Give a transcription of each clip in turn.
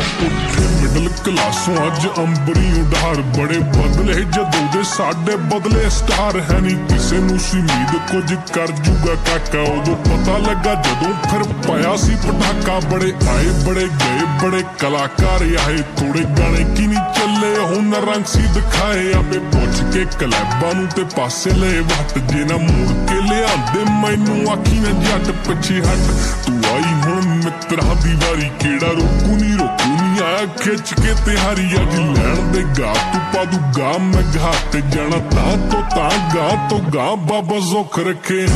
ਉੱਠੇ ਮਿਡਲ ਕਲਾਸੋਂ ਅੱਜ ਅੰਬਰੀ ਉਡਾਰ ਬੜੇ ਬਦਲੇ ਜਦੋਂ ਦੇ ਸਾਡੇ ਬਦਲੇ ਸਟਾਰ ਹੈ ਨਹੀਂ ਕਿਸੇ ਨੂੰ ਸੀ ਉਮੀਦ ਕੁਝ ਕਰ ਜੂਗਾ ਕਾਕਾ ਉਦੋਂ ਪਤਾ ਲੱਗਾ ਜਦੋਂ ਫਿਰ ਪਾਇਆ ਸੀ ਪਟਾਕਾ ਬੜੇ ਆਏ ਬੜੇ ਗਏ ਬੜੇ ਕਲਾਕਾਰ ਆਏ ਥੋੜੇ ਗਾਣੇ ਕੀ ਨਹੀਂ ਚੱਲੇ ਹੁਨਰ ਰੰਗ ਸੀ ਦਿਖਾਏ ਆਪੇ ਪੁੱਛ ਕੇ ਕਲੈਬਾਂ ਨੂੰ ਤੇ ਪਾਸੇ ਲਏ ਵੱਟ ਜੇ ਨਾ ਮੁੜ ਕੇ ਲਿਆਂਦੇ ਮੈਨੂੰ ਆਖੀ ਨਾ ਜੱਟ ਪਿੱਛੇ ਹਟ ਤੂੰ ਆਈ ਹੁਣ ਮਿੱਤਰਾਂ ਦੀ ਵਾਰੀ ਕਿਹੜਾ ਰੋਕੂ ਨੀ ਆਇਆ ਖਿੱਚ ਕੇ ਤਿਹਾਰੀ ਅੱਜ ਲੈਣ ਦੇ ਗਾ ਤੂੰ ਪਾ ਦੂ ਗਾ ਮੈਂ ਗਾ ਤੇ ਜਾਣਾ ਤਾਂ ਗਾ ਤੋਂ ਗਾ ਬਾਬਾ ਜ਼ੁੱਖ ਰੱਖੇ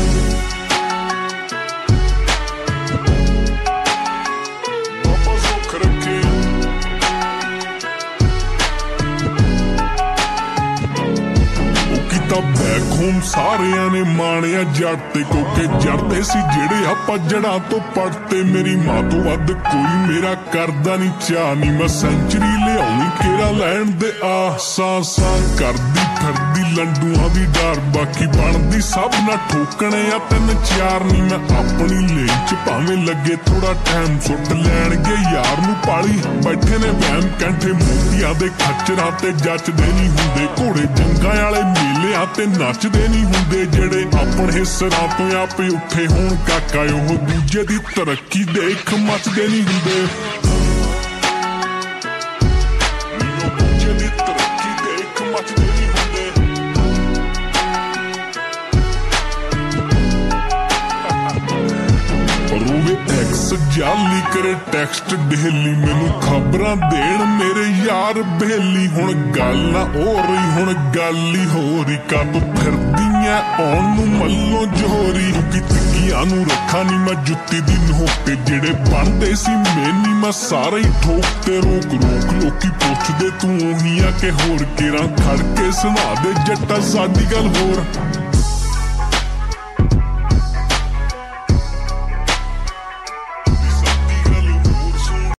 ਬੈਕ ਹੋਮ ਸਾਰਿਆਂ ਨੇ ਮਾਣਿਆ ਜੱਟ ਤੇ ਕੋਕੇ ਜੜਦੇ ਸੀ ਜਿਹੜੇ ਆਪਾਂ ਜੜਾਂ ਤੋਂ ਪੜਤੇ ਮੇਰੀ ਮਾਂ ਤੋਂ ਵੱਧ ਕੋਈ ਮੇਰਾ ਕਰਦਾ ਨਹੀਂ ਚਾਹ ਨਹੀਂ ਮੈਂ ਸੈਂਚਰੀ ਲਿਆਉਣੀ ਕਿਹੜਾ ਲੈਣ ਦੇ ਆਸਾਂ ਕਰਦੀ ਫਿਰਦੀ ਲੰਡੂਆਂ ਦੀ ਡਰ ਬਾਕੀ ਬਣਦੀ ਸਭ ਨਾ ਠੋਕਣੇ ਆ 3-4 ਨਹੀਂ ਮੈਂ ਆਪਣੀ ਲੇਨ ਚ ਭਾਵੇਂ ਲੱਗੇ ਥੋੜਾ ਟਾਈਮ ਸੁੱਟ ਲੈਣਗੇ ਯਾਰ ਨੂੰ ਪਾਲੀ ਬੈਠੇ ਨੇ ਵਹਿਮ ਕੰਠੇ ਮੋਤੀਆਂ ਦੇ ਖੱਚਰਾਂ ਤੇ ਜੱਚਦੇ ਨਹੀਂ ਹੁੰਦੇ ਘੋੜੇ ਜੰਗਾਂ ਵਾਲੇ ਮੇਲਿਆਂ ਤੇ ਨੱਚਦੇ ਨਹੀਂ ਹੁੰਦੇ ਜਿਹੜੇ ਆਪਣੇ ਸਿਰਾਂ ਤੋਂ ਆਪੇ ਉੱਠੇ ਹੋਣ ਕਾਕਾ ਉਹ ਦੂਜੇ ਦੀ ਤਰੱਕੀ ਦੇਖ ਮੱਚਦੇ ਨਹੀਂ ਹੁੰਦੇ ਦੂਜੇ ਦੀ ਤਰੱਕੀ ਦੇਖ ਮੱਚਦੇ ਨਹੀਂ ਹੁੰਦੇ ਰੂਵੇ ਐਕਸ ਜਾਲੀ ਕਰੇ ਟੈਕਸਟ ਡੇਲੀ ਮੈਨੂੰ ਖਬਰਾਂ ਦੇਣ ਮੇਰੇ ਯਾਰ ਬੇਲੀ ਹੁਣ ਗੱਲ ਨਾ ਹੋ ਰਹੀ ਹੁਣ ਗੱਲ ਹੀ ਹੋ ਰਹੀ ਕਦ ਫਿਰਦੀਆਂ ਆਉਣ ਨੂੰ ਮੱਲੋਂ ਜੋਰੀ ਕਿ ਤਿੱਗੀਆਂ ਨੂੰ ਰੱਖਾਂ ਨੀ ਮੈਂ ਜੁੱਤੀ ਦੀ ਨੋਕ ਜਿਹੜੇ ਬਣਦੇ ਸੀ ਮੈਨੀ ਮੈਂ ਸਾਰੇ ਹੀ ਠੋਕ ਤੇ ਰੋਕ ਲੋਕੀ ਪੁੱਛਦੇ ਤੂੰ ਉਹੀ ਆ ਕਿ ਹੋਰ ਕਿਰਾਂ ਖੜ ਕੇ ਸੁਣਾ ਦੇ ਜੱਟਾ ਸਾਡੀ ਗੱਲ ਹੋਰ